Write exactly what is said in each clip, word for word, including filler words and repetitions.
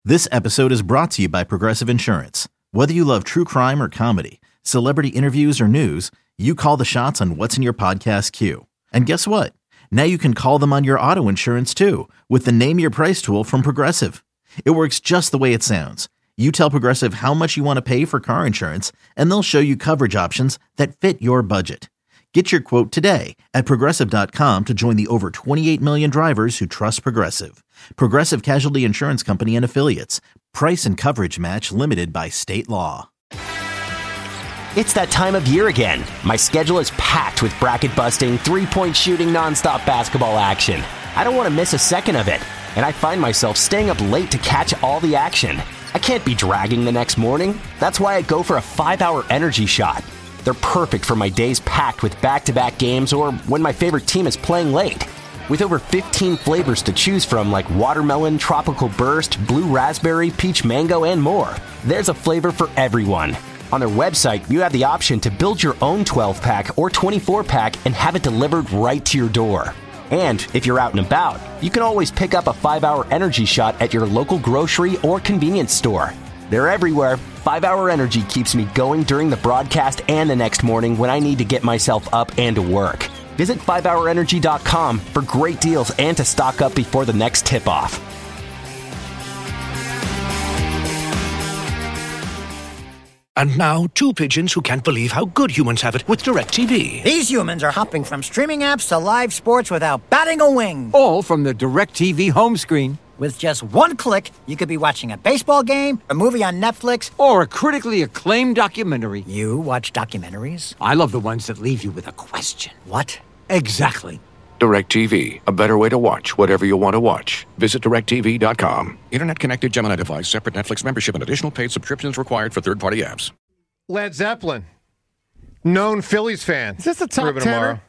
This episode is brought to you by Progressive Insurance. Whether you love true crime or comedy, celebrity interviews or news, you call the shots on what's in your podcast queue. And guess what? Now you can call them on your auto insurance too with the Name Your Price tool from Progressive. It works just the way it sounds. You tell Progressive how much you want to pay for car insurance, and they'll show you coverage options that fit your budget. Get your quote today at Progressive dot com to join the over twenty-eight million drivers who trust Progressive. Progressive Casualty Insurance Company and Affiliates. Price and coverage match limited by state law. It's that time of year again. My schedule is packed with bracket-busting, three-point shooting, nonstop basketball action. I don't want to miss a second of it, and I find myself staying up late to catch all the action. I can't be dragging the next morning. That's why I go for a five-hour energy shot. They're perfect for my days packed with back-to-back games or when my favorite team is playing late. With over fifteen flavors to choose from like watermelon, tropical burst, blue raspberry, peach mango, and more, there's a flavor for everyone. On their website, you have the option to build your own twelve-pack or twenty-four-pack and have it delivered right to your door. And if you're out and about, you can always pick up a five-hour energy shot at your local grocery or convenience store. They're everywhere. five-hour Energy keeps me going during the broadcast and the next morning when I need to get myself up and to work. Visit five hour energy dot com for great deals and to stock up before the next tip-off. And now, two pigeons who can't believe how good humans have it with DirecTV. These humans are hopping from streaming apps to live sports without batting a wing. All from the DirecTV home screen. With just one click, you could be watching a baseball game, a movie on Netflix, or a critically acclaimed documentary. You watch documentaries? I love the ones that leave you with a question. What? Exactly. DirecTV, a better way to watch whatever you want to watch. Visit direct T V dot com. Internet-connected Gemini device, separate Netflix membership, and additional paid subscriptions required for third-party apps. Led Zeppelin, known Phillies fan. Is this a top tenner?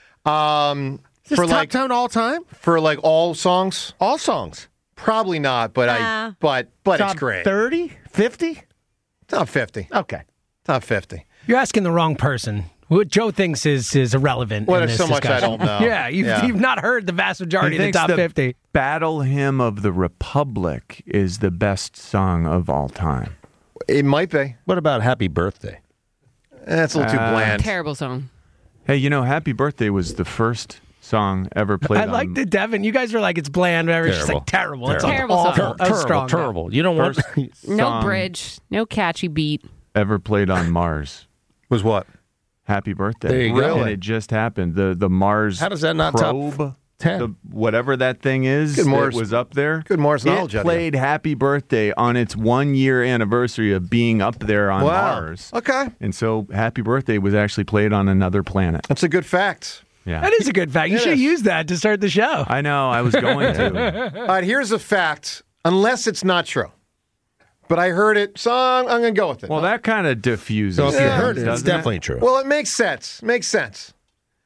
Um, Is this for top like ten all time? For like all songs? All songs. Probably not, but Nah. I but but top it's great. thirty? fifty? Top fifty. Okay. Top fifty. You're asking the wrong person. What Joe thinks is is irrelevant. Well, in there's this so much I discussion. don't know. Yeah, you've, Yeah. you've not heard the vast majority He of the thinks top the fifty. Battle Hymn of the Republic is the best song of all time. It might be. What about Happy Birthday? That's a little too Uh, bland. Terrible song. Hey, you know, Happy Birthday was the first song ever played I on... like the Devin. You guys were like, it's bland. Whatever. It's just like terrible. It's Terrible awful. song. That was strong. terrible. You don't want First No song bridge, no catchy beat. ever played on Mars. Was what? Happy Birthday. There you go. And it just happened. The the Mars How does that not top probe, ten? the, whatever that thing is Good that Mars- was up there. good Mars knowledge It out of you. played Happy Birthday on its one year anniversary of being up there on Wow. Mars. Okay. And so Happy Birthday was actually played on another planet. That's a good fact. Yeah. That is a good fact. You It should have is. used that to start the show. I know, I was going to. All right, here's a fact, unless it's not true. But I heard it, so I'm, I'm going to go with it. Well, that kind of diffuses. So if you Yeah. heard it, it's doesn't definitely true. Well, it makes sense. Makes sense.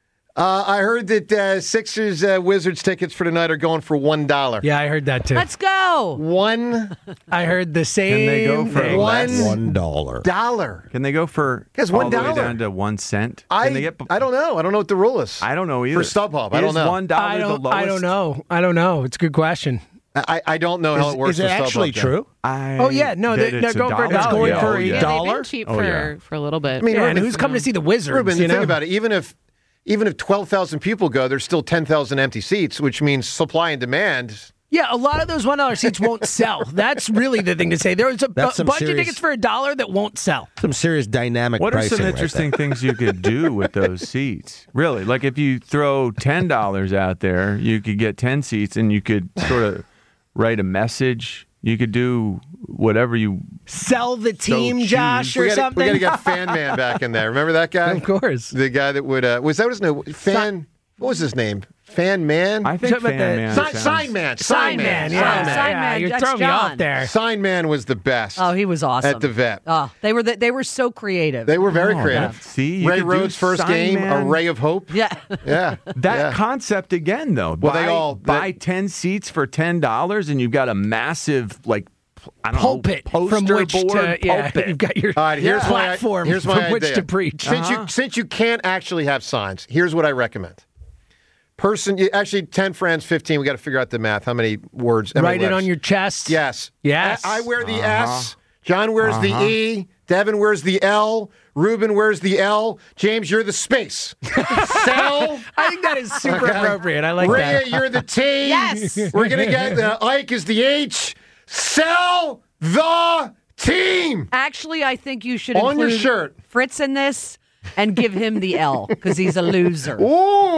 Uh, I heard that uh, Sixers uh, Wizards tickets for tonight are going for one dollar. Yeah, I heard that too. Let's go. One I heard the same. Can they go for thing. One- One dollar. dollar. Can they go for Guys, all one the way dollar. down to one cent? I, Can they get, I don't know. I don't know what the rule is. I don't know either. For StubHub, I don't Is know. one dollar I the don't. lowest? I don't know. I don't know. It's a good question. I, I don't know how Is, it works is it for StubHub, actually Dan. true? I Oh, yeah, no, bet they- it's they're going for a dollar. dollar. going Yeah, for oh, a yeah. Yeah, dollar? they've been cheap Oh, for, yeah. for a little bit. I mean, Yeah, and Ruben, who's coming to see the Wizards? Ruben, you think know? about it. Even if even if twelve thousand people go, there's still ten thousand empty seats, which means supply and demand. Yeah, a lot of those one dollar seats won't sell. That's really the thing to say. There's a, That's a some bunch of serious- tickets for a dollar that won't sell. Some serious dynamic What are pricing some right interesting there. things you could do with those seats? Really, like if you throw ten dollars out there, you could get ten seats, and you could sort of write a message. You could do whatever you. Sell the team, choose. Josh, or We gotta, something. we got to get Fan Man back in there. Remember that guy? Of course. The guy that would uh, was that his name? Fan. What was his name? Fan Man. I think Talking about Fan the- Man. Sign, sounds- sign Man. Sign man, yeah, Sign yeah, Man, You're that's throwing me John. off there. Sign Man was the best. Oh, he was awesome at the vet. Oh, they were the, they were so creative. They were very Oh, creative. that- see, you Ray could do Rhodes' first Sign game, Man. a ray of hope. yeah. Yeah, That yeah. concept again, though. Well, buy, they all- buy that- ten seats for ten dollars, and you've got a massive like I don't Pulpit know, poster from which board to yeah, pulpit. you've got your All right, here's my platform here's my from which idea. to preach. Since Uh-huh. you since you can't actually have signs, here's what I recommend. person, actually ten friends, fifteen. We got to figure out the math. How many words? how many Write it letters? on your chest. Yes. Yes. I, I wear the Uh-huh. S. John wears Uh-huh. the E. Devin wears the L. Ruben wears the L. James, you're the space. Sell. I think that is super Okay. appropriate. I like Rhea, that. you're the T. Yes. We're going to get uh, Ike is the H. Sell the team. Actually, I think you should On your include shirt. Fritz in this and give him the L because he's a loser. Ooh.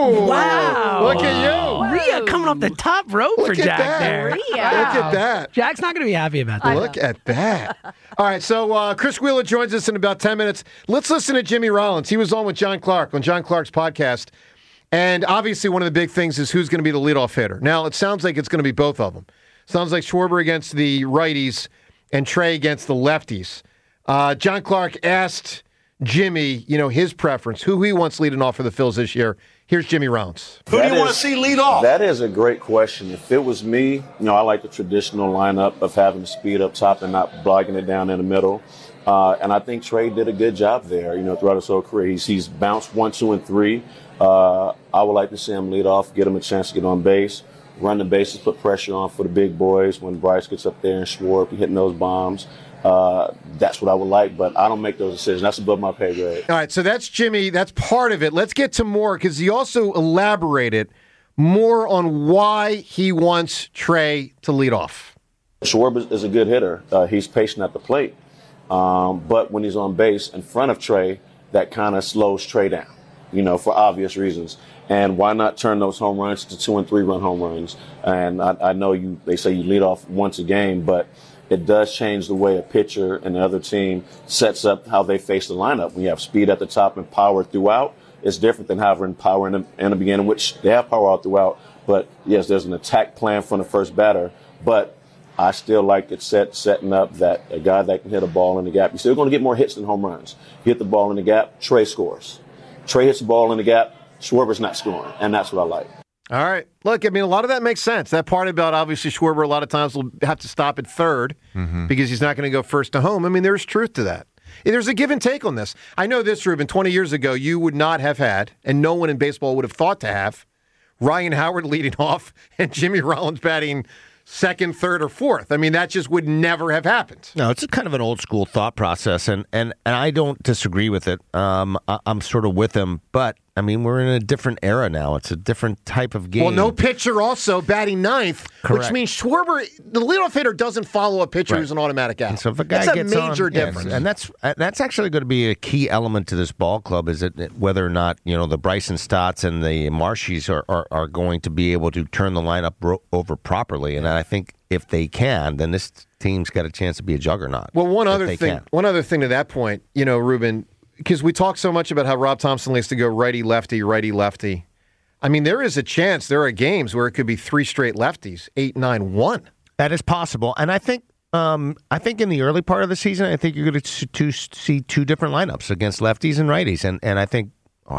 Wow. Look at you. Rhea coming off the top rope Look for at Jack that. there. Rhea. Look at that. Jack's not going to be happy about that. Look at that. All right, so uh, Chris Wheeler joins us in about ten minutes. Let's listen to Jimmy Rollins. He was on with John Clark on John Clark's podcast. And obviously one of the big things is who's going to be the leadoff hitter. Now, it sounds like it's going to be both of them. Sounds like Schwarber against the righties and Trey against the lefties. Uh, John Clark asked Jimmy, you know, his preference, who he wants leading off for the Phils this year. Here's Jimmy Rollins. Who do you want to see lead off? That is a great question. If it was me, you know, I like the traditional lineup of having the speed up top and not blocking it down in the middle. Uh, and I think Trey did a good job there, you know, throughout his whole career. He's, he's bounced one, two, and three. Uh, I would like to see him lead off, get him a chance to get on base, run the bases, put pressure on for the big boys when Bryce gets up there and Schwarber hitting those bombs. Uh, that's what I would like, but I don't make those decisions. That's above my pay grade. All right, so that's Jimmy. That's part of it. Let's get to more because he also elaborated more on why he wants Trey to lead off. Schwarber is a good hitter. Uh, he's patient at the plate. Um, but when he's on base in front of Trey, that kind of slows Trey down, you know, for obvious reasons. And why not turn those home runs to two and three run home runs? And I, I know you, they say you lead off once a game, but it does change the way a pitcher and the other team sets up how they face the lineup. When you have speed at the top and power throughout, it's different than having power in the, in the beginning, which they have power out throughout. But, yes, there's an attack plan from the first batter. But I still like it set, setting up that a guy that can hit a ball in the gap, you're still going to get more hits than home runs. You hit the ball in the gap, Trey scores. Trey hits the ball in the gap, Schwarber's not scoring. And that's what I like. All right. Look, I mean, a lot of that makes sense. That part about obviously Schwarber a lot of times will have to stop at third Mm-hmm. because he's not going to go first to home. I mean, there's truth to that. There's a give and take on this. I know this, Ruben, twenty years ago, you would not have had, and no one in baseball would have thought to have, Ryan Howard leading off and Jimmy Rollins batting second, third, or fourth. I mean, that just would never have happened. No, it's a kind of an old school thought process, and, and, and I don't disagree with it. Um, I, I'm sort of with him, but I mean, we're in a different era now. It's a different type of game. Well, no pitcher also batting ninth, Correct. which means Schwarber, the leadoff hitter, doesn't follow a pitcher Right. who's an automatic out. And so if a guy that's a gets major on, yes, difference. and that's uh, that's actually going to be a key element to this ball club. Is it whether or not you know the Bryson Stotts and the Marshies are, are, are going to be able to turn the lineup ro- over properly? And I think if they can, then this team's got a chance to be a juggernaut. Well, one if other they thing, can. one other thing to that point, you know, Ruben, because we talk so much about how Rob Thompson likes to go righty lefty, righty lefty. I mean, there is a chance there are games where it could be three straight lefties, eight, nine, one. That is possible, and I think um, I think in the early part of the season, I think you're going to to see two different lineups against lefties and righties, and and I think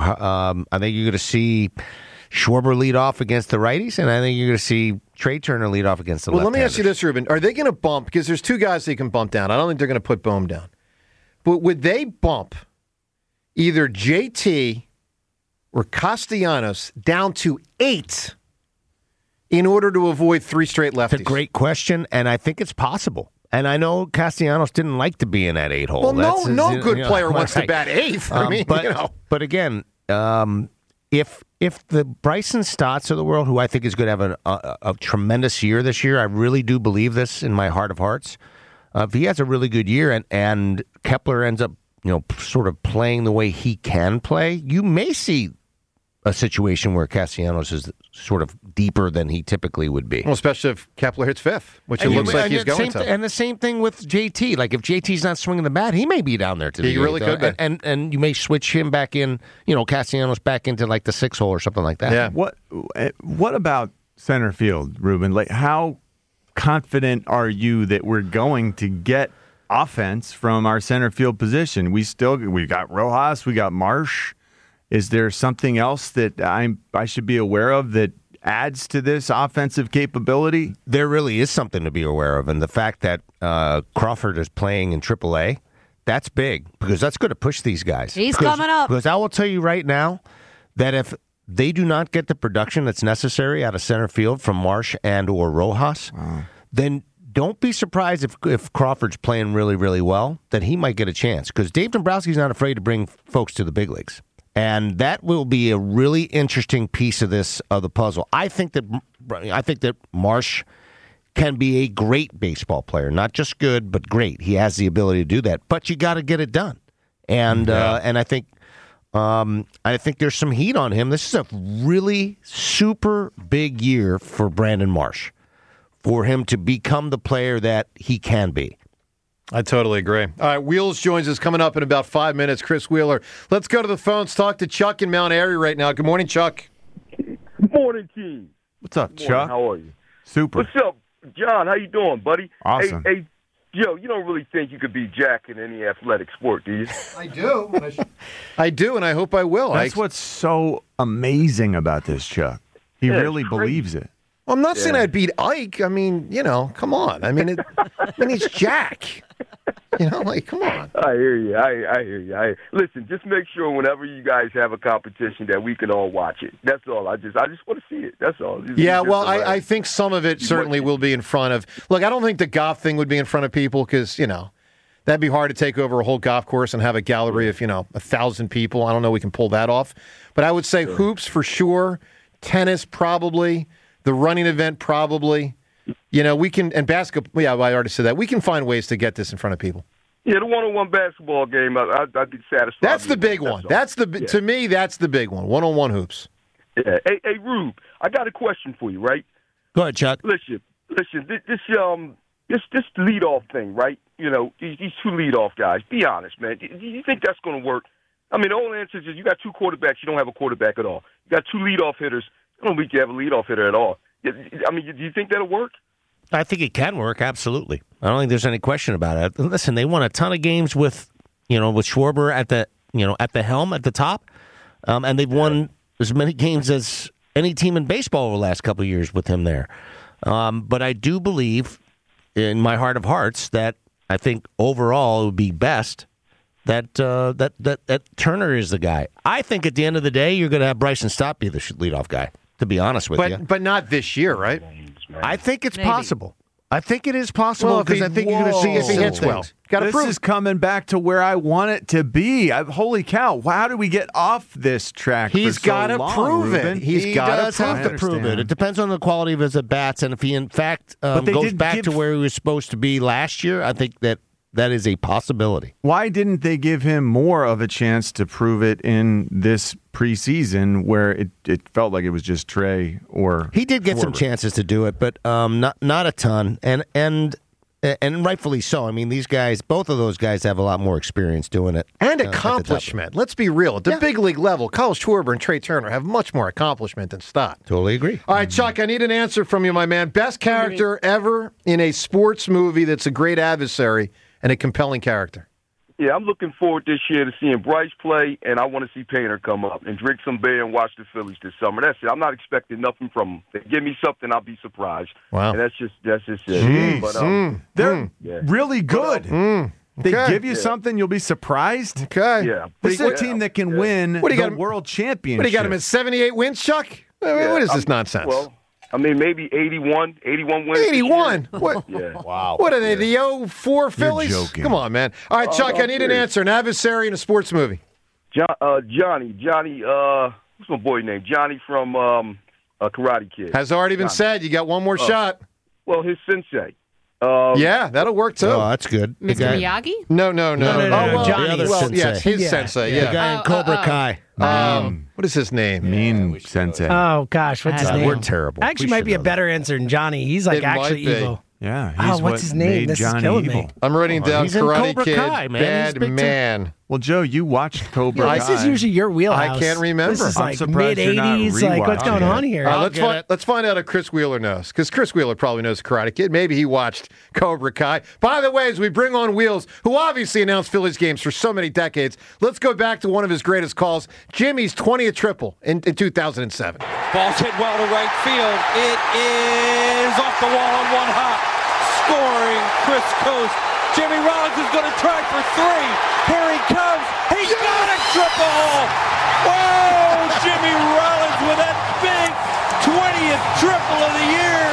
um, I think you're going to see Schwarber lead off against the righties, and I think you're going to see Trey Turner lead off against the Well, let me left-handers. ask you this, Ruben: are they going to bump? Because there's two guys they can bump down. I don't think they're going to put Bohm down, but would they bump either J T or Castellanos down to eight in order to avoid three straight lefties? It's a great question, and I think it's possible. And I know Castellanos didn't like to be in that eight hole. Well, no, That's, no you know, good you know, player wants to right. bat eighth. I Um, mean, but, you know. but again, um, if if the Bryson Stotts of the world, who I think is going to have a, a, a tremendous year this year, I really do believe this in my heart of hearts. Uh, if he has a really good year and, and Kepler ends up, you know, sort of playing the way he can play, you may see a situation where Castellanos is sort of deeper than he typically would be. Well, especially if Kepler hits fifth, which it And looks you- like and he's the going same to. th- and the same thing with J T. Like if J T's not swinging the bat, he may be down there to He the really eighth. could be. And, and and you may switch him back in, you know, Castellanos back into like the six hole or something like that. Yeah. What What about center field, Ruben? Like, how confident are you that we're going to get offense from our center field position? We still we got Rojas, we got Marsh. Is there something else that I'm I should be aware of that adds to this offensive capability? There really is something to be aware of, and the fact that uh, Crawford is playing in triple A, that's big because that's going to push these guys. He's Because- coming up. Because I will tell you right now that if they do not get the production that's necessary out of center field from Marsh and or Rojas, wow. then don't be surprised if if Crawford's playing really, really well, that he might get a chance. Because Dave Dombrowski's not afraid to bring folks to the big leagues. And that will be a really interesting piece of this of the puzzle. I think that I think that Marsh can be a great baseball player, not just good, but great. He has the ability to do that, but you got to get it done. And yeah. uh, and I think um, I think there's some heat on him. This is a really super big year for Brandon Marsh, for him to become the player that he can be. I totally agree. All right, Wheels joins us coming up in about five minutes. Chris Wheeler. Let's go to the phones. Talk to Chuck in Mount Airy right now. Good morning, Chuck. Good morning, team. What's up, Good morning. Chuck? How are you? Super. What's up, John? How you doing, buddy? Awesome. Hey, hey, Joe, you don't really think you could be Jack in any athletic sport, do you? I do. I do, and I hope I will. That's I... what's so amazing about this, Chuck. He yeah, really believes it. Well, I'm not yeah. saying I'd beat Ike. I mean, you know, come on. I mean, it, I mean, he's Jack. You know, like, come on. I hear you. I, I hear you. I, listen, just make sure whenever you guys have a competition that we can all watch it. That's all. I just I just want to see it. That's all. Just, yeah, just well, I, around. I think some of it certainly will be in front of. Look, I don't think the golf thing would be in front of people because, you know, that'd be hard to take over a whole golf course and have a gallery of, you know, a thousand people. I don't know we can pull that off. But I would say sure. hoops for sure, tennis probably, the running event probably. You know, we can, and basketball, yeah, I already said that. We can find ways to get this in front of people. Yeah, the one-on-one basketball game, I, I, I'd be satisfied. That's the big that's one. all. That's the yeah. To me, that's the big one, one-on-one hoops. Yeah. Hey, hey, Rube, I got a question for you, right? Go ahead, Chuck. Listen, listen, this, this um, this this leadoff thing, right? You know, these, these two leadoff guys. Be honest, man. Do you think that's going to work? I mean, the only answer is you got two quarterbacks, you don't have a quarterback at all. You got two leadoff hitters. I don't think you have a leadoff hitter at all. I mean, do you think that'll work? I think it can work, absolutely. I don't think there's any question about it. Listen, they won a ton of games with, you know, with Schwarber at the, you know, at the helm at the top, um, and they've won as many games as any team in baseball over the last couple of years with him there. Um, but I do believe, in my heart of hearts, that I think overall it would be best that uh, that that that Turner is the guy. I think at the end of the day, you're going to have Bryson Stott be the leadoff guy. To be honest with but, you, but not this year, right? I think it's Maybe. possible. I think it is possible because well, I think you're going to see if he hits things. well. Gotta this prove. is coming back to where I want it to be. I, holy cow! How do we get off this track? He's got to prove Ruben? it. He's he got does to have to prove it. It depends on the quality of his at bats, and if he in fact um, they goes did back give- to where he was supposed to be last year, I think that that is a possibility. Why didn't they give him more of a chance to prove it in this preseason, where it, it felt like it was just Trey or He did get Schwarber? some chances to do it, but um, not not a ton, and and and rightfully so. I mean, these guys, both of those guys, have a lot more experience doing it And uh, at the top. accomplishment. Let's be real. At the Yeah. big league level, Kyle Schwarber and Trey Turner have much more accomplishment than Stott. Totally agree. All right, Chuck, I need an answer from you, my man. Best character ever in a sports movie that's a great adversary and a compelling character. Yeah, I'm looking forward this year to seeing Bryce play, and I want to see Painter come up and drink some beer and watch the Phillies this summer. That's it. I'm not expecting nothing from them. They give me something, I'll be surprised. Wow. And that's just that's just it. Jeez. But, um, They're Mm. yeah. really good. Mm. They Okay. give you Yeah. something, you'll be surprised. Okay. Yeah. This is a Yeah. team that can Yeah. win What do you the got him- world championship. What, do you got him at seventy-eight wins, Chuck? I mean, Yeah, what is this I'm- nonsense? Well, I mean, maybe eighty-one, eighty-one wins. this year. eighty-one. What? Yeah. Wow. What are they, the oh four Phillies? joking. Come on, man. All right, Oh, Chuck, I'm I need an serious. answer. An adversary in a sports movie. John, uh, Johnny, Johnny, uh, what's my boy name? Johnny from um, uh, Karate Kid. Has already been Johnny. said. You got one more Oh. shot. Well, his sensei. Um, Yeah, that'll work too. Oh, that's good. The Mister guy- Miyagi? No, no, no. No, no, no, oh, no, well, Johnny. well, The other yeah, it's his sensei. sensei. The Yeah. guy in Oh, Cobra oh, oh. Kai. Um, what is his name? mean sensei. Oh gosh, what's his Uh, name? we're terrible. Actually, We might should be a know better answer than Johnny. He's like It might actually be. evil. Yeah, Oh, he's what's what his name? made This is Johnny killing me. evil. I'm writing Oh, down he's in Karate Cobra Kid. Kai, man. He's Bad big time. man. Well, Joe, you watched Cobra Yeah, Kai. this is usually your wheelhouse. I can't remember. This is I'm like surprised mid you're not eighties. Like what's rewatching going it. on here? All right, let's get find, it. let's find out if Chris Wheeler knows, because Chris Wheeler probably knows Karate Kid. Maybe he watched Cobra Kai. By the way, as we bring on Wheels, who obviously announced Phillies games for so many decades, let's go back to one of his greatest calls, Jimmy's twentieth triple in, in two thousand seven. Ball's hit well to right field. It is off the wall on one hop. Scoring Chris Coast Jimmy Rollins is going to try for three. Here he comes. He's yes! got a triple. Whoa! Jimmy Rollins with that big twentieth triple of the year.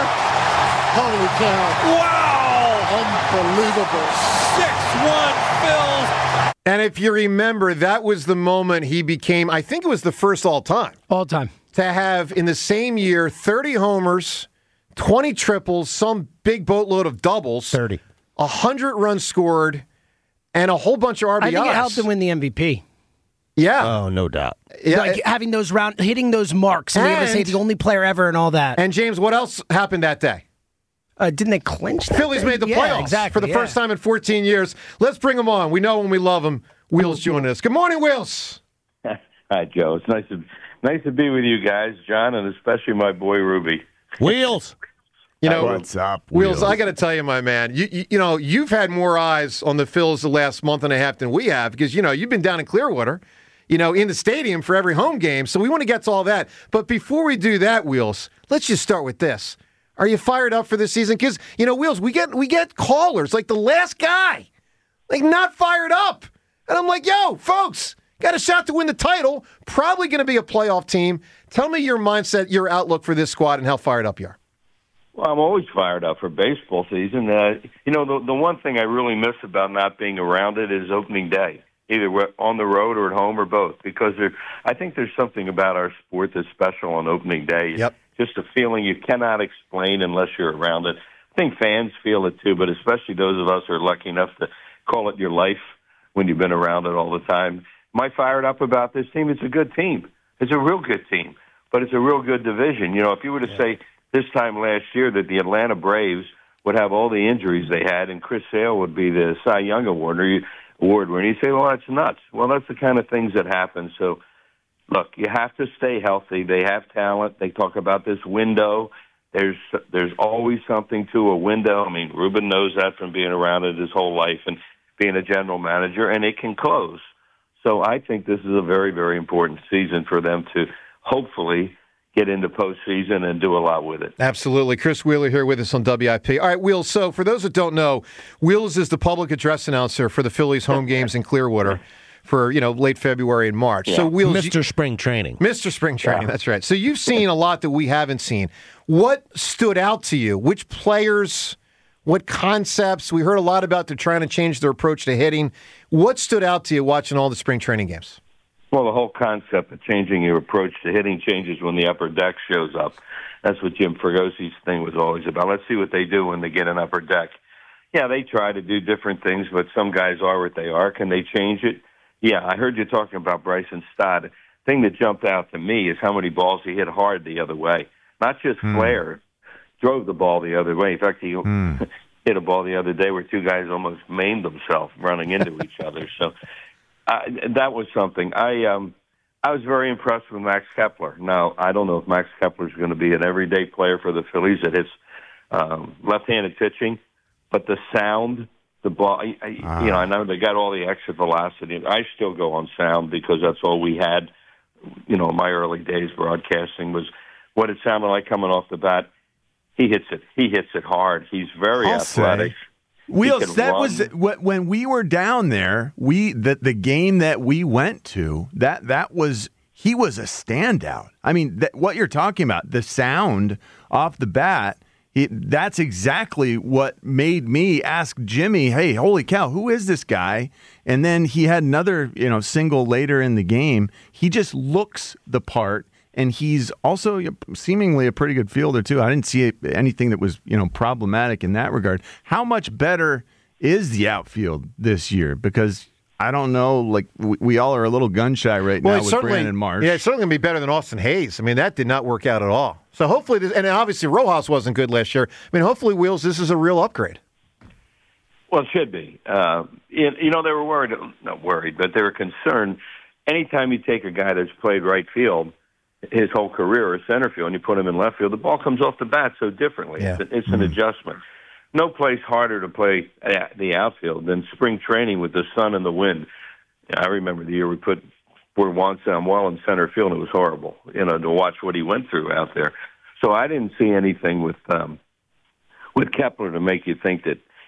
Holy cow. Wow. Unbelievable. six one Phils. And if you remember, that was the moment he became, I think it was the first all-time. All-time. To have, in the same year, thirty homers, twenty triples, some big boatload of doubles. thirty. one hundred runs scored, and a whole bunch of R B Is. I think it helped him win the M V P. Yeah. Oh, no doubt. Yeah, like it, having those round, hitting those marks, and, and able to say the only player ever and all that. And, James, what else happened that day? Uh, didn't they clinch that Phillies thing? made the yeah, playoffs exactly, for the yeah. first time in fourteen years. Let's bring them on. We know when we love them. Wheels joining us. Good morning, Wheels. Hi, Joe. It's nice to nice to be with you guys, John, and especially my boy Ruby. Wheels. You know, what's up, Wheels? Wheels? I got to tell you, my man. You, you you know you've had more eyes on the Phils the last month and a half than we have because you know you've been down in Clearwater, you know, in the stadium for every home game. So we want to get to all that. But before we do that, Wheels, let's just start with this. Are you fired up for this season? Because you know, Wheels, we get we get callers like the last guy, like not fired up, and I'm like, yo, folks. Got a shot to win the title. Probably going to be a playoff team. Tell me your mindset, your outlook for this squad, and how fired up you are. Well, I'm always fired up for baseball season. Uh, you know, the the one thing I really miss about not being around it is opening day, either on the road or at home or both. Because there, I think there's something about our sport that's special on opening day. Yep. Just a feeling you cannot explain unless you're around it. I think fans feel it too, but especially those of us who are lucky enough to call it your life when you've been around it all the time. Am I fired up about this team? It's a good team. It's a real good team, but it's a real good division. You know, if you were to say this time last year that the Atlanta Braves would have all the injuries they had and Chris Sale would be the Cy Young Award, or you, award winner, you say, well, that's nuts. Well, that's the kind of things that happen. So, look, you have to stay healthy. They have talent. They talk about this window. There's there's always something to a window. I mean, Ruben knows that from being around it his whole life and being a general manager, and it can close. So I think this is a very, very important season for them to hopefully get into postseason and do a lot with it. Absolutely. Chris Wheeler here with us on W I P. All right, Wheels, so for those that don't know, Wheels is the public address announcer for the Phillies home games in Clearwater for, you know, late February and March. Yeah. So Wheels, Mister Spring Training. Mister Spring Training, Yeah. that's right. So you've seen a lot that we haven't seen. What stood out to you? Which players... What concepts? We heard a lot about they're trying to change their approach to hitting. What stood out to you watching all the spring training games? Well, the whole concept of changing your approach to hitting changes when the upper deck shows up. That's what Jim Fragosi's thing was always about. Let's see what they do when they get an upper deck. Yeah, they try to do different things, but some guys are what they are. Can they change it? Yeah, I heard you talking about Bryson Stott. The thing that jumped out to me is how many balls he hit hard the other way. Not just Mm. flare. Drove the ball the other way. In fact, he Mm. hit a ball the other day where two guys almost maimed themselves running into each other. So uh, that was something. I um, I was very impressed with Max Kepler. Now, I don't know if Max Kepler is going to be an everyday player for the Phillies that hits um, left-handed pitching, but the sound, the ball, I, I, Ah. you know, I know they got all the extra velocity. I still go on sound because that's all we had, you know, in my early days broadcasting was what it sounded like coming off the bat. He hits it. He hits it hard. He's very I'll athletic. say. Wheels, can that run. was when we were down there. We the the game that we went to. That that was he was a standout. I mean, that, what you're talking about, the sound off the bat. It, that's exactly what made me ask Jimmy, "Hey, holy cow, who is this guy?" And then he had another, you know, single later in the game. He just looks the part. And he's also seemingly a pretty good fielder, too. I didn't see anything that was, you know, problematic in that regard. How much better is the outfield this year? Because I don't know, like, we, we all are a little gun-shy right Well, now it's with certainly- Brandon Marsh. Yeah, it's certainly going to be better than Austin Hayes. I mean, that did not work out at all. So hopefully, this, and obviously Rojas wasn't good last year. I mean, hopefully, Wheels, this is a real upgrade. Well, it should be. Uh, you, you know, they were worried, not worried, but they were concerned. Anytime you take a guy that's played right field his whole career as center field and you put him in left field, the ball comes off the bat so differently. Yeah. It's, it's an Mm. adjustment. No place harder to play the outfield than spring training with the sun and the wind. I remember the year we put where Juan Samuel in center field, and it was horrible, you know, to watch what he went through out there. So I didn't see anything with um, with Kepler to make you think that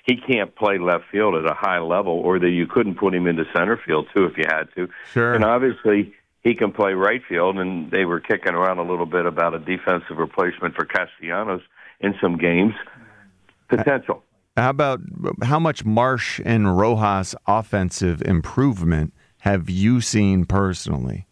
he can't play left field at a high level, or that you couldn't put him into center field, too, if you had to. Sure. And obviously, he can play right field, and they were kicking around a little bit about a defensive replacement for Castellanos in some games. Potential. How about how much Marsh and Rojas offensive improvement have you seen personally?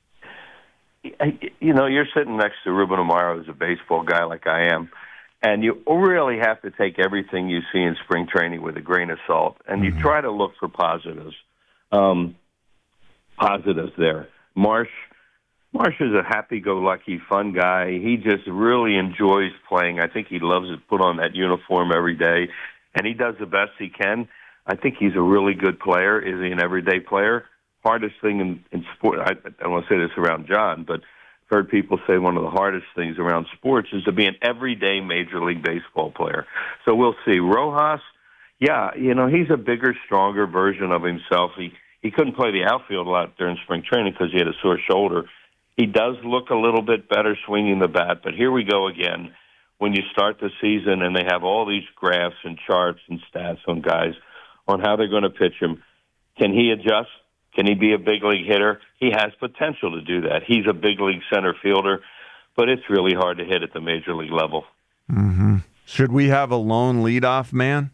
You know, you're sitting next to Ruben Amaro, who's a baseball guy like I am, and you really have to take everything you see in spring training with a grain of salt, and you mm-hmm. try to look for positives. Um, positives there. Marsh, Marsh is a happy-go-lucky, fun guy. He just really enjoys playing. I think he loves to put on that uniform every day, and he does the best he can. I think he's a really good player. Is he an everyday player? Hardest thing in, in sport, I, I don't want to say this around John, but I've heard people say one of the hardest things around sports is to be an everyday Major League Baseball player. So we'll see. Rojas, yeah, you know, he's a bigger, stronger version of himself. He he couldn't play the outfield a lot during spring training because he had a sore shoulder. He does look a little bit better swinging the bat, but here we go again. When you start the season and they have all these graphs and charts and stats on guys on how they're going to pitch him, can he adjust? Can he be a big league hitter? He has potential to do that. He's a big league center fielder, but it's really hard to hit at the major league level. Mm-hmm. Should we have a lone leadoff man?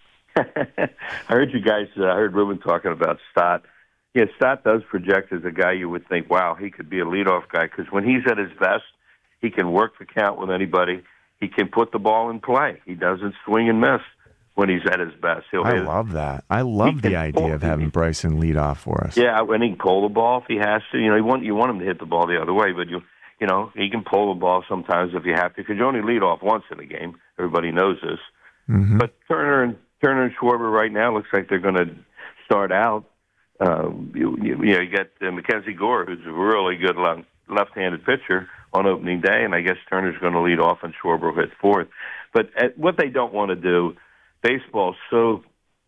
I heard you guys, uh, I heard Ruben talking about Stott. Yeah, Stott does project as a guy you would think, wow, he could be a leadoff guy, because when he's at his best, he can work the count with anybody. He can put the ball in play. He doesn't swing and miss when he's at his best. He'll I hit love that. I love the idea pull, of having Bryson lead off for us. Yeah, when he can pull the ball if he has to. You know, you want you want him to hit the ball the other way, but you you know he can pull the ball sometimes if you have to, because you only lead off once in a game. Everybody knows this. Mm-hmm. But Turner and Turner and Schwarber right now looks like they're going to start out. Um, you, you, you know, you got uh, Mackenzie Gore, who's a really good left, left-handed pitcher on opening day, and I guess Turner's going to lead off and Schwarber will hit fourth. But at, what they don't want to do, baseball's so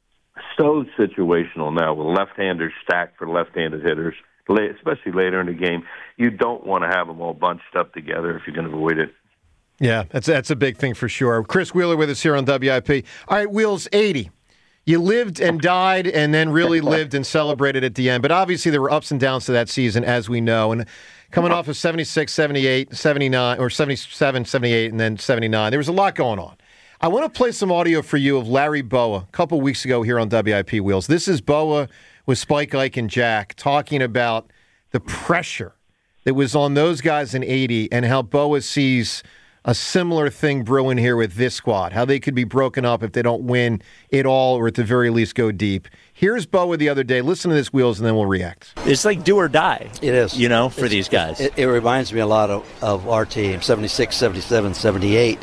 so situational now with left-handers stacked for left-handed hitters, especially later in the game. You don't want to have them all bunched up together if you're going to avoid it. Yeah, that's that's a big thing for sure. Chris Wheeler with us here on W I P. All right, Wheels, eighty. You lived and died and then really lived and celebrated at the end. But obviously there were ups and downs to that season, as we know. And coming off of seventy-six, seventy-eight, seventy-nine, or seventy-seven, seventy-eight, and then seventy-nine, there was a lot going on. I want to play some audio for you of Larry Bowa a couple weeks ago here on W I P Wheels. This is Bowa with Spike, Ike, and Jack talking about the pressure that was on those guys in eighty and how Bowa sees a similar thing brewing here with this squad, how they could be broken up if they don't win it all or at the very least go deep. Here's Bowa the other day. Listen to this, Wheels, and then we'll react. It's like do or die. It is. You know, for it's, these guys. It, it reminds me a lot of, of our team, seventy-six, seventy-seven, seventy-eight.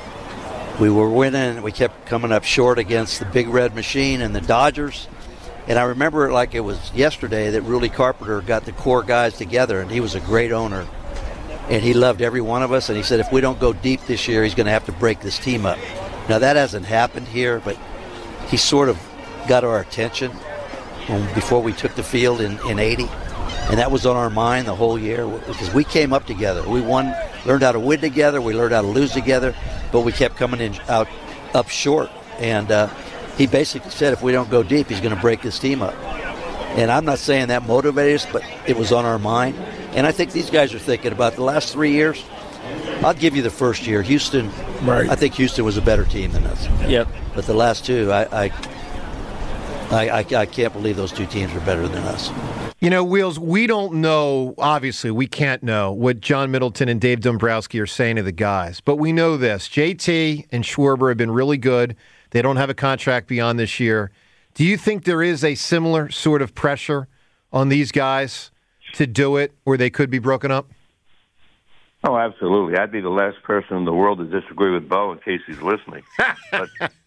We were winning. We kept coming up short against the Big Red Machine and the Dodgers. And I remember it like it was yesterday that Rudy Carpenter got the core guys together, and he was a great owner. And he loved every one of us, and he said if we don't go deep this year, he's going to have to break this team up. Now, that hasn't happened here, but he sort of got our attention when, before we took the field in, in eighty. And that was on our mind the whole year because we came up together. We won, learned how to win together. We learned how to lose together, but we kept coming in out up short. And uh, he basically said if we don't go deep, he's going to break this team up. And I'm not saying that motivated us, but it was on our mind. And I think these guys are thinking about the last three years. I'll give you the first year. Houston, right. I think Houston was a better team than us. Yep. But the last two, I, I, I, I, I can't believe those two teams were better than us. You know, Wheels, we don't know, obviously, we can't know what John Middleton and Dave Dombrowski are saying to the guys. But we know this. J T and Schwarber have been really good. They don't have a contract beyond this year. Do you think there is a similar sort of pressure on these guys to do it where they could be broken up? Oh, absolutely. I'd be the last person in the world to disagree with Bo in case he's listening. But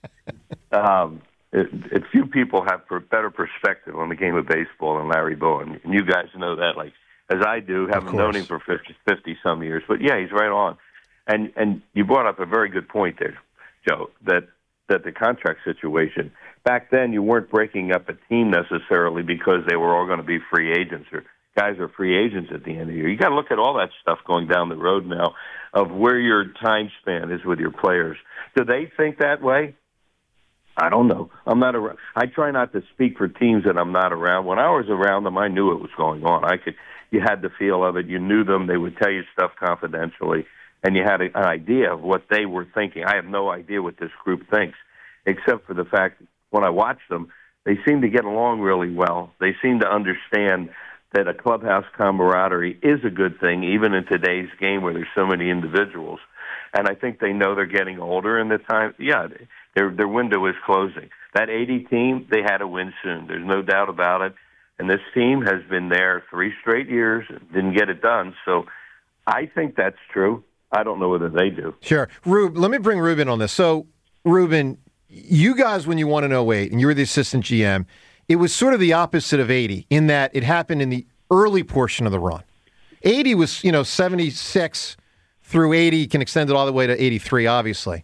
um, it, it, few people have per, better perspective on the game of baseball than Larry Bowa, and you guys know that, like as I do, having known him for fifty, fifty some years. But yeah, he's right on. And and you brought up a very good point there, Joe, that that the contract situation. Back then, you weren't breaking up a team necessarily because they were all going to be free agents or guys are free agents at the end of the year. You got to look at all that stuff going down the road now of where your time span is with your players. Do they think that way? I don't know. I'm not around. I try not to speak for teams that I'm not around. When I was around them, I knew what was going on. I could. You had the feel of it. You knew them. They would tell you stuff confidentially, and you had a, an idea of what they were thinking. I have no idea what this group thinks, except for the fact that when I watch them, they seem to get along really well. They seem to understand that a clubhouse camaraderie is a good thing, even in today's game where there's so many individuals. And I think they know they're getting older, and the time, yeah, their their window is closing. That eighty team, they had to win soon. There's no doubt about it. And this team has been there three straight years, didn't get it done. So I think that's true. I don't know whether they do. Sure. Rube, let me bring Ruben on this. So, Ruben, you guys, when you won in oh eight, and you were the assistant G M, it was sort of the opposite of eighty in that it happened in the early portion of the run. eighty was, you know, seventy-six through eighty, can extend it all the way to eighty-three, obviously.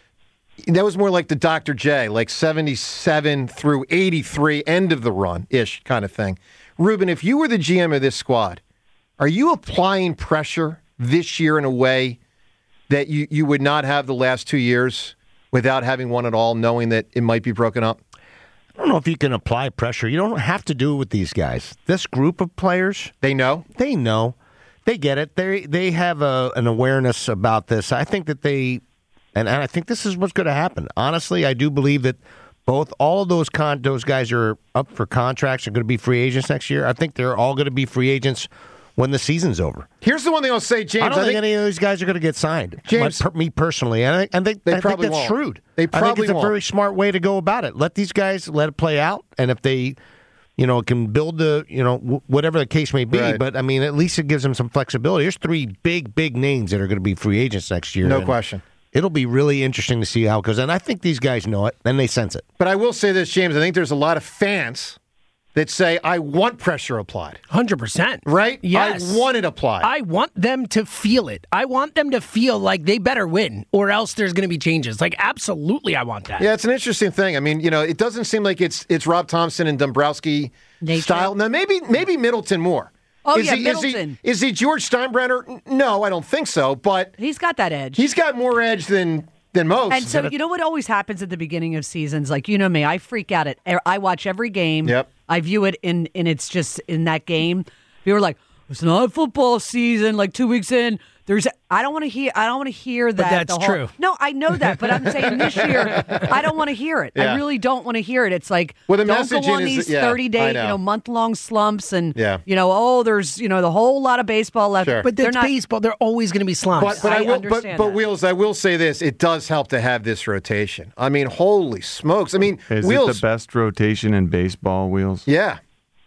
That was more like the Doctor J, like seventy-seven through eighty-three, end of the run-ish kind of thing. Ruben, if you were the G M of this squad, are you applying pressure this year in a way that you, you would not have the last two years without having won it all, knowing that it might be broken up? I don't know if you can apply pressure. You don't have to do it with these guys. This group of players, they know. They know. They get it. They they have a, an awareness about this. I think that they, and, and I think this is what's going to happen. Honestly, I do believe that both all of those con those guys are up for contracts are going to be free agents next year. I think they're all going to be free agents when the season's over. Here's the one thing I'll say, James. I don't I think, think any of those guys are going to get signed. James, my, per, me personally, and I, and they, they I probably think that's won't. shrewd. They probably I think it's won't. a very smart way to go about it. Let these guys let it play out, and if they, you know, can build the, you know, w- whatever the case may be. Right. But I mean, at least it gives them some flexibility. There's three big, big names that are going to be free agents next year. No and question. It'll be really interesting to see how it goes, and I think these guys know it, and they sense it. But I will say this, James. I think there's a lot of fans that say, I want pressure applied. one hundred percent. Right? Yes. I want it applied. I want them to feel it. I want them to feel like they better win or else there's going to be changes. Like, absolutely, I want that. Yeah, it's an interesting thing. I mean, you know, it doesn't seem like it's it's Rob Thompson and Dombrowski Nature. style. Now, maybe maybe Middleton more. Oh, is yeah, he, Middleton. Is he, is he George Steinbrenner? No, I don't think so. But he's got that edge. He's got more edge than than most. And so, you know what always happens at the beginning of seasons? Like, you know me, I freak out at. I watch every game. Yep. I view it in, and it's just in that game. People are like, it's not football season. Like two weeks in, there's. I don't want to hear. I don't want to hear that. But that's the whole, true. No, I know that, but I'm saying this year, I don't want to hear it. Yeah. I really don't want to hear it. It's like, Well, the don't go messaging on is- these yeah, thirty I day, know. you know, month long slumps, and Yeah. you know, oh, there's you know the whole lot of baseball left. Sure. But they're that's not. baseball. They're always going to be slumps. But, but I, I will. But, understand but that. Wheels, I will say this: it does help to have this rotation. I mean, holy smokes! I mean, Is Wheels. it the best rotation in baseball, Wheels? Yeah.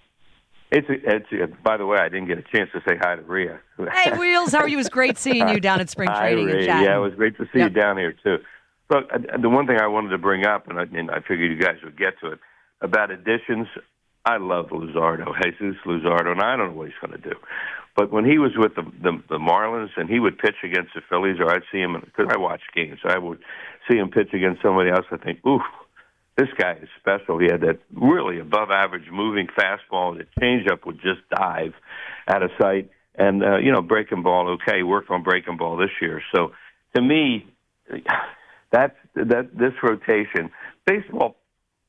It's, a, it's a, by the way, I didn't get a chance to say hi to Rhea. Hey, Wheels, how are you? It was great seeing you down at spring Hi, training and Ray. chatting. Yeah, it was great to see Yep. you down here, too. Look, uh, the one thing I wanted to bring up, and I, and I figured you guys would get to it, about additions, I love Luzardo, Jesus Luzardo, and I don't know what he's going to do. But when he was with the, the the Marlins and he would pitch against the Phillies, or I'd see him, because I watch games, so I would see him pitch against somebody else, I think, ooh, this guy is special. He had that really above-average moving fastball. The changeup would just dive out of sight. And, uh, you know, breaking ball, okay, worked on breaking ball this year. So, to me, that's, that this rotation, baseball,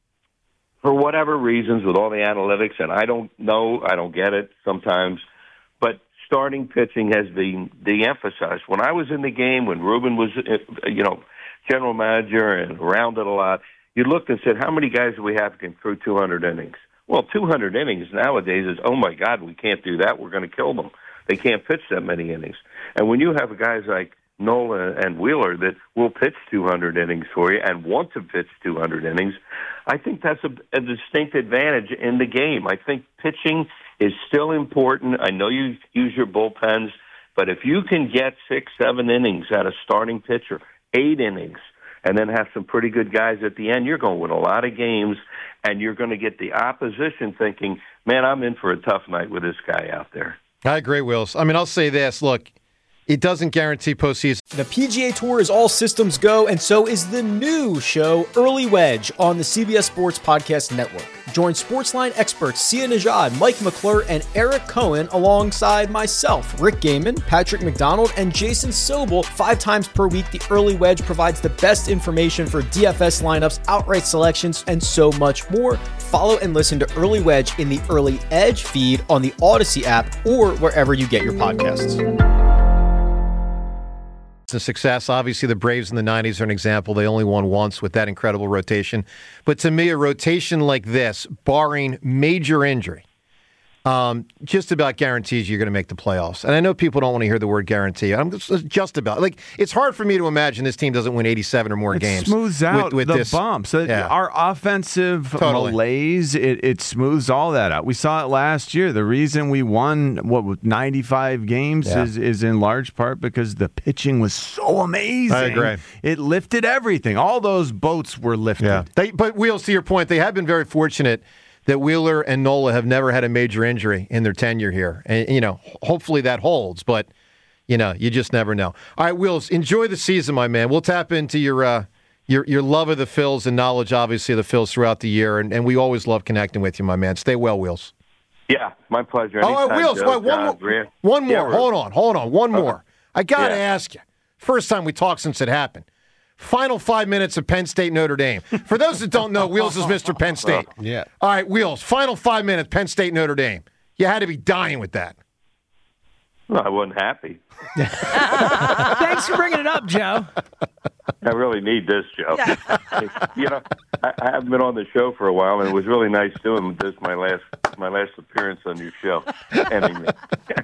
for whatever reasons, with all the analytics, and I don't know, I don't get it sometimes, but starting pitching has been de-emphasized. When I was in the game, when Ruben was, you know, general manager and around it a lot, you looked and said, how many guys do we have who can throw two hundred innings? Well, two hundred innings nowadays is, oh, my God, we can't do that. We're going to kill them. They can't pitch that many innings. And when you have guys like Nola and Wheeler that will pitch two hundred innings for you and want to pitch two hundred innings, I think that's a, a distinct advantage in the game. I think pitching is still important. I know you use your bullpens, but if you can get six, seven innings out of starting pitcher, eight innings, and then have some pretty good guys at the end, you're going to win a lot of games, and you're going to get the opposition thinking, man, I'm in for a tough night with this guy out there. I agree, Wills. I mean, I'll say this. Look, it doesn't guarantee postseason. The P G A Tour is all systems go, and so is the new show, Early Wedge, on the C B S Sports Podcast Network. Join Sportsline experts Sia Najad, Mike McClure, and Eric Cohen alongside myself, Rick Gaiman, Patrick McDonald, and Jason Sobel. Five times per week, the Early Wedge provides the best information for D F S lineups, outright selections, and so much more. Follow and listen to Early Wedge in the Early Edge feed on the Odyssey app or wherever you get your podcasts. Success. Obviously, the Braves in the nineties are an example. They only won once with that incredible rotation. But to me, a rotation like this, barring major injury, um, just about guarantees you're going to make the playoffs. And I know people don't want to hear the word guarantee. I'm just, just about like it's hard for me to imagine this team doesn't win eighty-seven or more it games. Smooths out with, with the this. bumps. Yeah. Our offensive Totally. malaise, it, it smooths all that out. We saw it last year. The reason we won what ninety-five games Yeah. is is in large part because the pitching was so amazing. I agree. It lifted everything. All those boats were lifted. Yeah. They, but Wheels, to your point, they have been very fortunate that Wheeler and Nola have never had a major injury in their tenure here. And, you know, hopefully that holds, but, you know, you just never know. All right, Wheels, enjoy the season, my man. We'll tap into your uh, your your love of the Phils and knowledge, obviously, of the Phils throughout the year, and, and we always love connecting with you, my man. Stay well, Wheels. Yeah, my pleasure. Oh, Anytime, Wheels, Joe, wait, one John, more. Bria. One more. Yeah, we're- hold on, hold on. One Okay. more. I got to Yeah. ask you. First time we talked since it happened. Final five minutes of Penn State Notre Dame. For those that don't know, Wheels is Mister Penn State. Yeah. All right, Wheels, final five minutes, Penn State Notre Dame. You had to be dying with that. Well, I wasn't happy. Thanks for bringing it up, Joe. I really need this, Joe. you know, I, I haven't been on the show for a while, and it was really nice doing this my last my last appearance on your show. Ending me.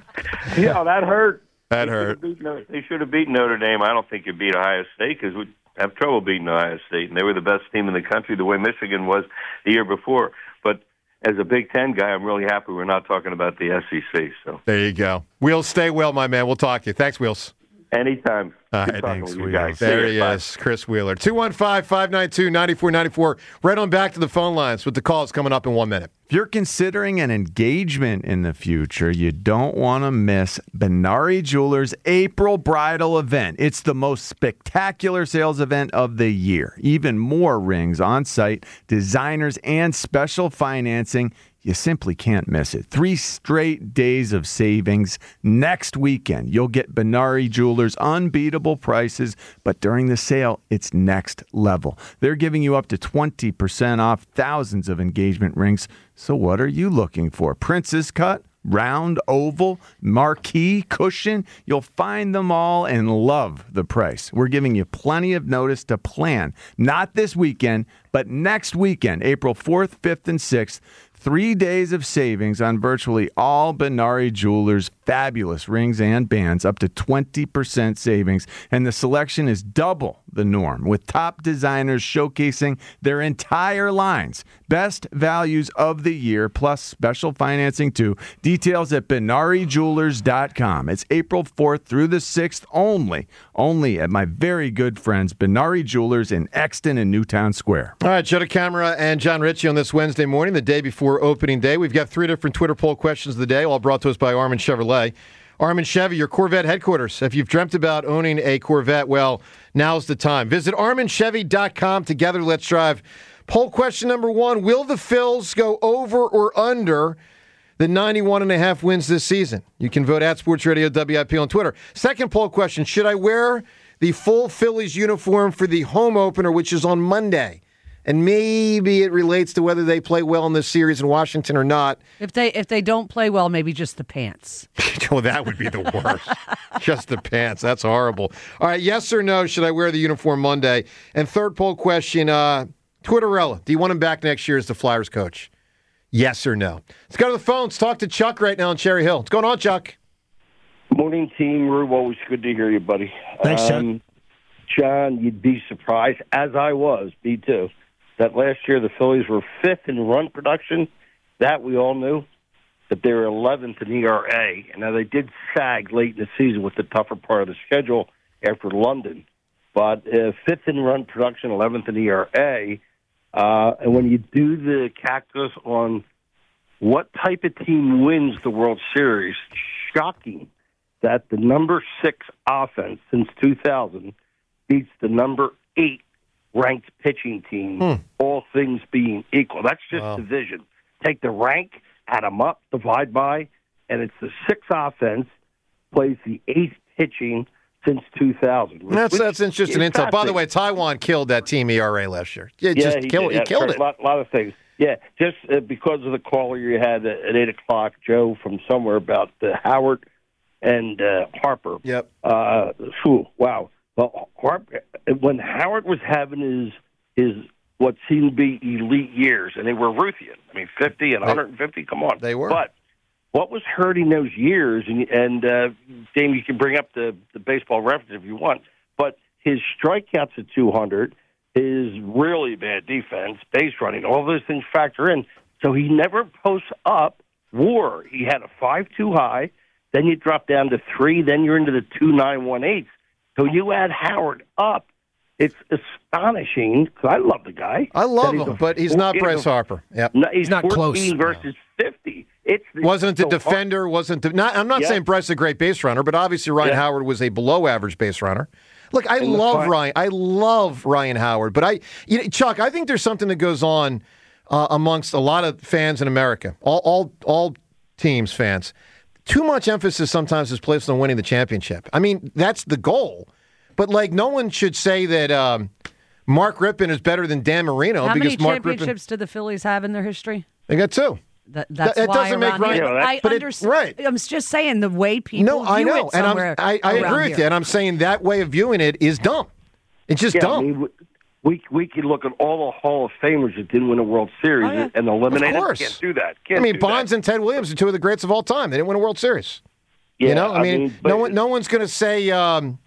Yeah, that hurt. That they hurt. Should Notre, they should have beaten Notre Dame. I don't think you beat Ohio State because we have trouble beating Ohio State, and they were the best team in the country the way Michigan was the year before. But as a Big Ten guy, I'm really happy we're not talking about the S E C. So there you go. Wheels, stay well, my man. We'll talk to you. Thanks, Wheels. Anytime. All Good right, talking thanks, with you guys. There See he ya. Bye. is, Chris Wheeler. two one five, five nine two, nine four nine four. Right on back to the phone lines with the calls coming up in one minute. If you're considering an engagement in the future, you don't want to miss Benari Jewelers' April Bridal event. It's the most spectacular sales event of the year. Even more rings on site, designers, and special financing. You simply can't miss it. Three straight days of savings next weekend. You'll get Benari Jewelers' unbeatable prices, but during the sale, it's next level. They're giving you up to twenty percent off thousands of engagement rings. So what are you looking for? Princess cut? Round, oval, marquee, cushion, you'll find them all and love the price. We're giving you plenty of notice to plan. Not this weekend, but next weekend, April fourth, fifth, and sixth. Three days of savings on virtually all Benari Jewelers' fabulous rings and bands, up to twenty percent savings. And the selection is double the norm, with top designers showcasing their entire lines. Best values of the year, plus special financing too. Details at benari jewelers dot com. It's April fourth through the sixth only. Only at my very good friends, Benari Jewelers in Exton and Newtown Square. All right, Joe DeCamara and John Ritchie on this Wednesday morning, the day before opening day. We've got three different Twitter poll questions of the day, all brought to us by Armin Chevrolet. Armin Chevy, your Corvette headquarters. If you've dreamt about owning a Corvette, well, now's the time. Visit armin chevy dot com. Together, let's drive. Poll question number one, will the Phils go over or under the ninety-one and a half wins this season? You can vote at Sports Radio W I P on Twitter. Second poll question, should I wear the full Phillies uniform for the home opener, which is on Monday? And maybe it relates to whether they play well in this series in Washington or not. If they if they don't play well, maybe just the pants. Well, that would be the worst. Just the pants. That's horrible. All right, yes or no, should I wear the uniform Monday? And third poll question, uh, Twitterella, do you want him back next year as the Flyers coach? Yes or no? Let's go to the phone. Let's talk to Chuck right now in Cherry Hill. What's going on, Chuck? Morning, team. Rube, always good to hear you, buddy. Thanks, Chuck. um, John, you'd be surprised, as I was, me too, that last year the Phillies were fifth in run production. That we all knew. But they were eleventh in E R A. And now they did sag late in the season with the tougher part of the schedule after London. But uh, fifth in run production, eleventh in E R A. Uh, and when you do the calculus on what type of team wins the World Series, shocking that the number six offense since two thousand beats the number eight ranked pitching team, Hmm. all things being equal. That's just Wow. division. Take the rank, add them up, divide by, and it's the sixth offense plays the eighth pitching since two thousand. That's which that's interesting is intel. By the fascinating. way, Taiwan killed that team E R A last year. Yeah, Yeah, just he kill, did. he Yeah, killed for it. A lot, lot of things. Yeah, just uh, because of the caller you had at, at eight o'clock, Joe, from somewhere about uh, Howard and uh, Harper. Yep. Uh, phew, wow. Well, Harper, when Howard was having his his what seemed to be elite years, and they were Ruthian. I mean, fifty and one hundred fifty. Come on, they were. But what was hurting those years? And, and uh, Dame, you can bring up the the baseball reference if you want, but his strikeouts at two hundred. His really bad defense, base running, all those things factor in. So he never posts up WAR. He had a five too high, then you drop down to three, then you're into the two nine one eight. So you add Howard up. It's astonishing because I love the guy. I love that he's him, a- but he's not he's Bryce a- Harper. Yep. No, he's not close. fourteen versus fifty. It's Wasn't the so defender? Wasn't the, not? I'm not Yeah. saying Bryce is a great base runner, but obviously Ryan Yeah. Howard was a below average base runner. Look, I And the love fi- Ryan. I love Ryan Howard, but I, you know, Chuck, I think there's something that goes on uh, amongst a lot of fans in America, all, all, all teams fans. Too much emphasis sometimes is placed on winning the championship. I mean, that's the goal, but like, no one should say that um, Mark Rippon is better than Dan Marino How because many Mark Rippon. championships do the Phillies have in their history? They got two. That, that's That- that why doesn't make around Ryan- here- Yeah, that- I but it- understand. right. I'm just saying the way people No, I view know, it and I'm, somewhere I, I around agree with here. you, and I'm saying that way of viewing it is dumb. It's just Yeah, dumb. I mean, we we could look at all the Hall of Famers that didn't win a World Series Oh, yeah. and eliminate Of them. course. Can't do that. Can't I mean, do Bonds that. and Ted Williams are two of the greats of all time. They didn't win a World Series. Yeah, you know, I, I mean, mean, but- no one, no one's going to say, um,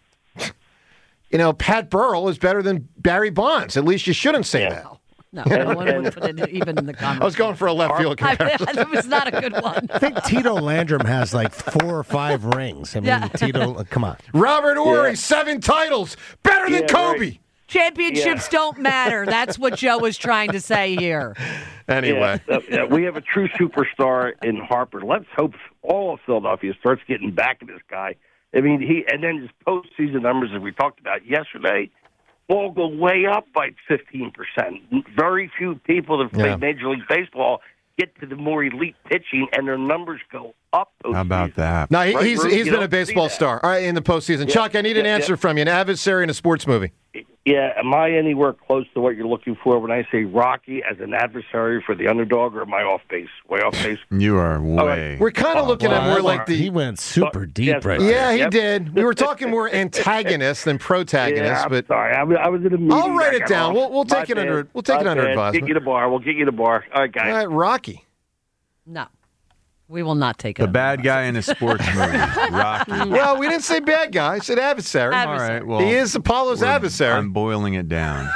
you know, Pat Burrell is better than Barry Bonds. At least you shouldn't say that. No, no one would put it even in the comments. I was going for a left field I, comparison. that was not a good one. I think Tito Landrum has like four or five rings. I mean, Yeah. Tito, come on. Robert Ory, Yeah. seven titles, better than Yeah, Kobe. right. Championships don't matter. That's what Joe was trying to say here. Anyway, Yeah, uh, yeah, we have a true superstar in Harper. Let's hope all of Philadelphia starts getting back at this guy. I mean, he and then his postseason numbers, as we talked about yesterday, all go way up by fifteen percent. Very few people that play Yeah. Major League Baseball get to the more elite pitching, and their numbers go up. How about that? No, he, Right, he's Ruth? he's You been a don't see baseball that. star. All right, in the postseason. Yeah, Chuck, I need an yeah, answer yeah. from you. An adversary in a sports movie. Yeah, am I anywhere close to what you're looking for when I say Rocky as an adversary for the underdog, or am I off base? Way off base? You are way. We're kind of looking at more like the. He went super deep yes, right yes. there. Yeah, he Yep. did. We were talking more antagonists than protagonists, Yeah, I'm but sorry, I was, I was in a meeting. I'll write I it got down. off. We'll we'll My take it bad. under we'll take My it under bad. advisement. Get you the bar. We'll get you the bar. All right, guys. All right, Rocky. No, we will not take it. The bad guy in a sports movie, Rocky. Well, we didn't say bad guy. I said adversary. All right, well, he is Apollo's we're- adversary. I'm boiling it down.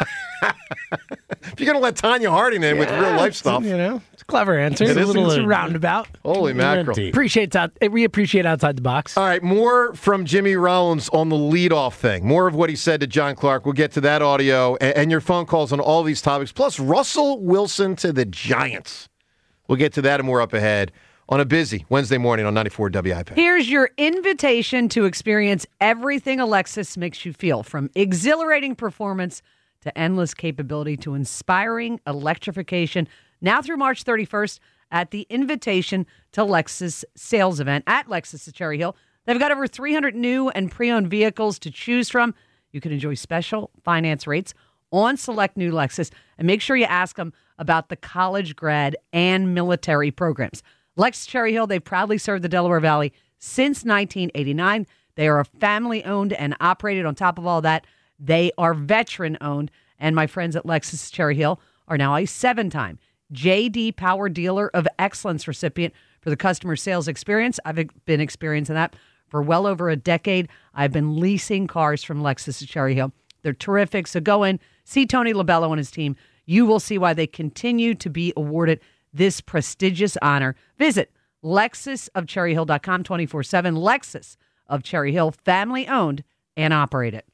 If you're going to let Tanya Harding in with real life stuff, You know, it's a clever answer. It It's a is little a- it's a roundabout. Holy mackerel. Appreciate out, we appreciate outside the box. All right, more from Jimmy Rollins on the leadoff thing. More of what he said to John Clark. We'll get to that audio and, and your phone calls on all these topics. Plus, Russell Wilson to the Giants. We'll get to that and more up ahead on a busy Wednesday morning on ninety-four W I P. Here's your invitation to experience everything Alexis makes you feel, from exhilarating performance to endless capability to inspiring electrification. Now through March thirty-first at the Invitation to Lexus sales event at Lexus at Cherry Hill. They've got over three hundred new and pre-owned vehicles to choose from. You can enjoy special finance rates on select new Lexus, and make sure you ask them about the college grad and military programs. Lexus Cherry Hill, they've proudly served the Delaware Valley since nineteen eighty-nine. They are a family-owned and operated. On top of all that, they are veteran-owned. And my friends at Lexus Cherry Hill are now a seven-time J D Power Dealer of Excellence recipient for the customer sales experience. I've been experiencing that for well over a decade. I've been leasing cars from Lexus at Cherry Hill. They're terrific. So go in, see Tony Labello and his team. You will see why they continue to be awarded this prestigious honor. Visit Lexus of Cherry Hill dot com twenty-four seven. Lexus of Cherry Hill, family owned and operated.